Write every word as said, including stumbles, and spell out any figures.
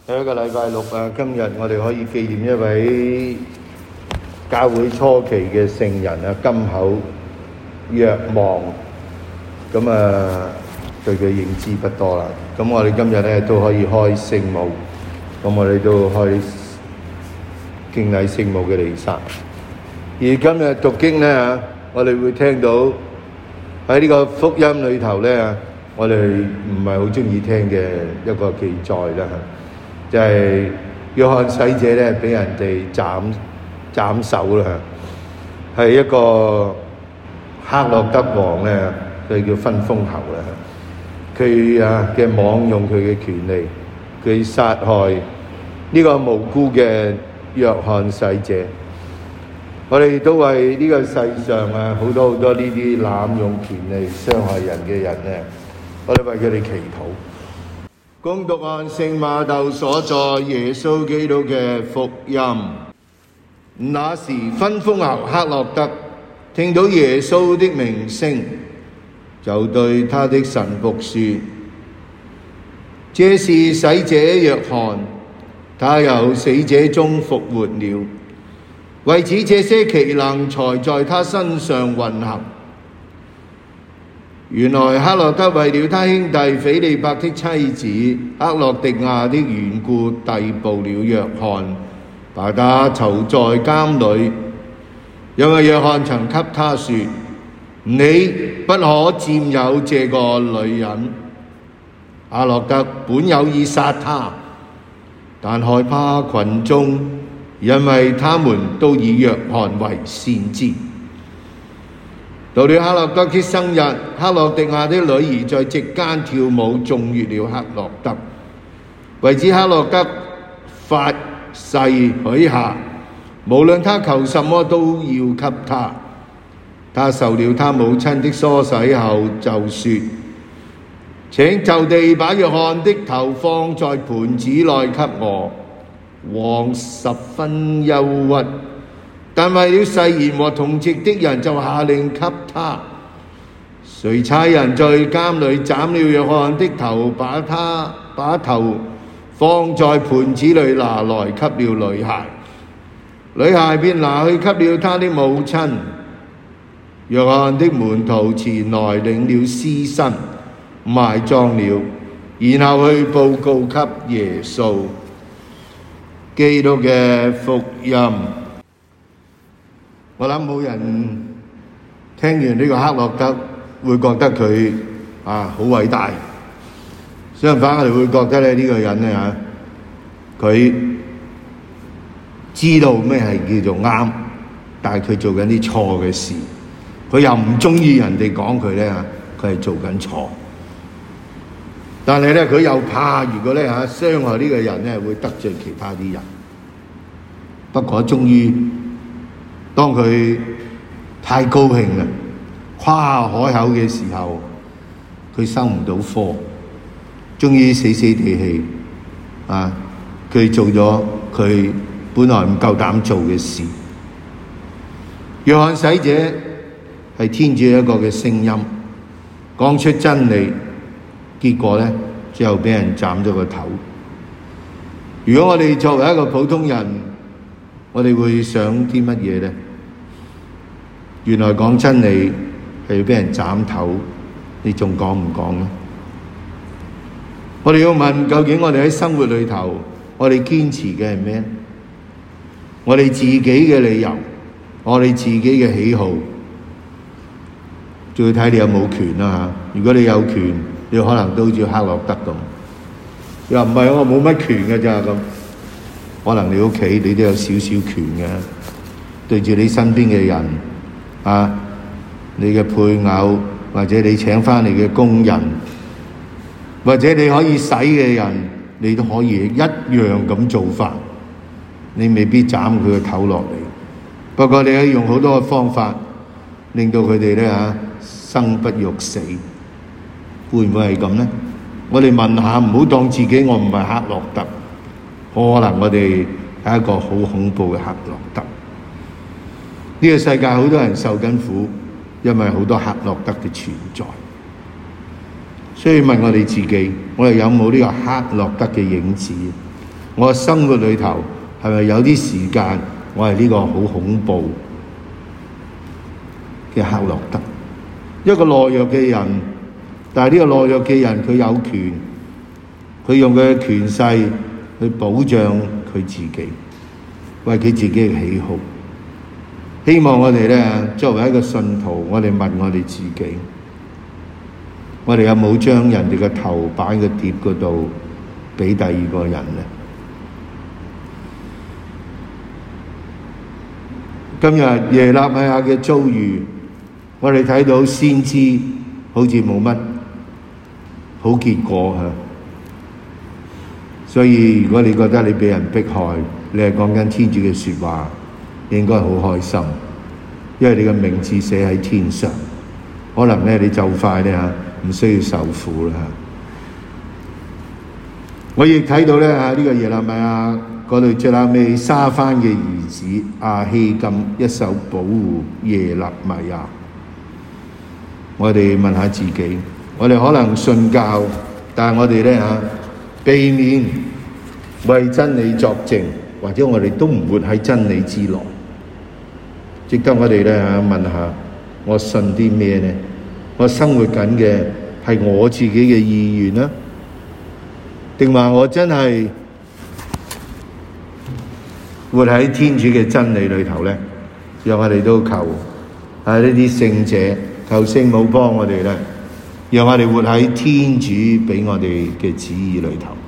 有一個禮拜六啊，今日我哋可以紀念一位教會初期嘅聖人啊，金口若望。咁啊，對佢認知不多啦。咁我哋今日咧都可以開聖母，咁我哋都開敬禮聖母嘅彌撒。而今日讀經咧，我哋會聽到喺呢個福音裏頭咧，我哋唔係好中意聽嘅一個記載啦。就係約翰洗者咧，俾人哋斬斬首啦，係一個黑落德王咧，佢叫分封侯啦。佢啊嘅妄用佢嘅權利，佢殺害呢個無辜嘅約翰洗者。我哋都為呢個世上啊好多好多呢啲濫用權利、傷害人嘅人咧，我哋為佢哋祈禱。恭讀按聖馬竇所載耶穌基督嘅福音。那時分封侯黑落德聽到耶穌的名聲，就對他的臣僕說：這是洗者若翰，他由死者中復活了。為此，這些奇能才在他身上運行。原來黑落德為了他兄弟斐理伯的妻子黑落狄雅的緣故，逮捕了若翰，把他囚在監裏。因為若翰曾給他說：你不可佔有這個女人。黑落德本有意殺他，但害怕群眾，因為他們都以若翰為先知。到了黑落德的生日，黑落狄雅的女兒在席間跳舞，中悅了黑落德。為此，黑落德發誓許下，無論他求什麼都要給他。他受了他母親的梳洗後，就說：請就地把若翰的頭放在盤子內給我。王十分憂鬱，但為了誓言和同席的人，就下令給他。遂差人在監裏斬了若翰的頭，把他把頭放在盤子裏，拿來給了女孩。女孩便拿去給了他的母親。若翰的門徒前來領了屍身，埋葬了，然後去報告給耶穌。基督嘅福音。我諗冇人聽完呢個黑落德會覺得佢啊好偉大，相反我哋會覺得咧呢個人咧嚇，佢知道咩係叫做啱，但係佢做緊啲錯嘅事，佢又唔中意人哋講佢咧嚇，佢係做緊錯。但係咧，佢又怕，如果咧嚇傷害呢個人咧，會得罪其他啲人。不過終於，當佢太高興啦，誇下海口嘅時候，佢收唔到科，終於死死地氣啊！佢做咗佢本來唔夠膽做嘅事。若翰洗者係天主一個嘅聲音，講出真理。結果咧，最後俾人斬咗個頭。如果我哋作為一個普通人，我哋會想啲乜嘢咧？原來講真理係要俾人斬頭，你仲講唔講咧？我哋要問，究竟我哋喺生活裏頭，我哋堅持嘅係咩？我哋自己嘅理由，我哋自己嘅喜好，仲要睇你有冇權啦嚇。如果你有權，你可能都好似黑落德咁，又唔係我冇乜權嘅咋咁。可能你屋企你都有少少權嘅，對住你身邊嘅人啊，你嘅配偶或者你請返嚟嘅工人，或者你可以使嘅人，你都可以一樣咁做法。你未必斬佢個頭落嚟，不過你可以用好多嘅方法，令到佢哋咧嚇生不欲死。會唔會係咁呢？我哋問下，唔好當自己我唔係黑落德，可能我哋係一個好恐怖嘅黑落德。呢個世界好多人受緊苦，因為好多黑落德嘅存在。所以問我哋自己，我哋有冇呢個黑落德嘅影子？ 我生活裏頭係咪有啲時間我係呢個好恐怖嘅克洛德，一個懦弱嘅人，但係呢個懦弱嘅人佢有權，佢用佢嘅權勢去保障佢自己，為佢自己嘅喜好。希望我哋咧作為一個信徒，我哋問我哋自己，我哋有冇將人哋嘅頭擺喺個碟嗰度俾第二個人咧？今日耶肋米亞嘅遭遇，我哋睇到先知好似冇乜好結果嚇，所以如果你覺得你俾人迫害，你係講緊天主嘅説話，應該好開心，因為你嘅名字寫喺天上，可能咧你就快咧嚇唔需要受苦啦嚇。我亦睇到咧嚇呢個耶肋米亞嗰度最後尾沙番嘅兒子亞希金一手保護耶肋米亞。我哋問下自己，我哋可能信教，但係我哋咧嚇避免為真理作證，或者我哋都唔活喺真理之內。值得我哋咧嚇問下，我信啲咩呢？我生活緊嘅係我自己嘅意願啦，定話我真係活喺天主嘅真理裏頭咧？讓我哋都求喺呢啲聖者，求聖母幫我哋咧，讓我哋活喺天主俾我哋嘅旨意裏頭。